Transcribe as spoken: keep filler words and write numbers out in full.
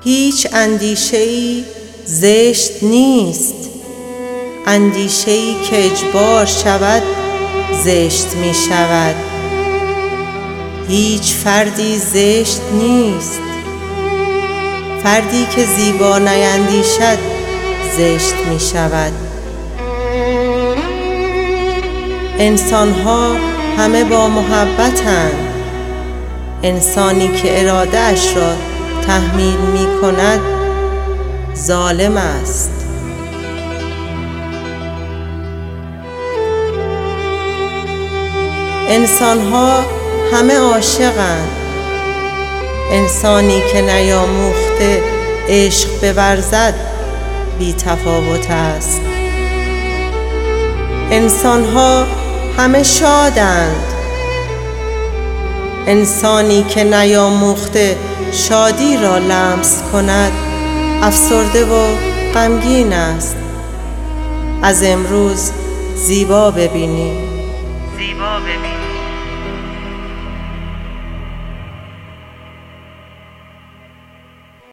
هیچ اندیشه‌ای زشت نیست. اندیشه‌ای که اجبار شود زشت می شود. هیچ فردی زشت نیست. فردی که زیبا نیندیشد زشت می شود. انسان‌ها همه با محبتند. انسانی که اراده اش را تحمیل می کند ظالم است. انسان‌ها همه عاشقند. انسانی که نیاموخته عشق بورزد بی تفاوت است. انسان‌ها همه شادند. انسانی که نیاموخته شادی را لمس کند افسرده و غمگین است. از امروز زیبا ببینیم. زیبا ببینیم.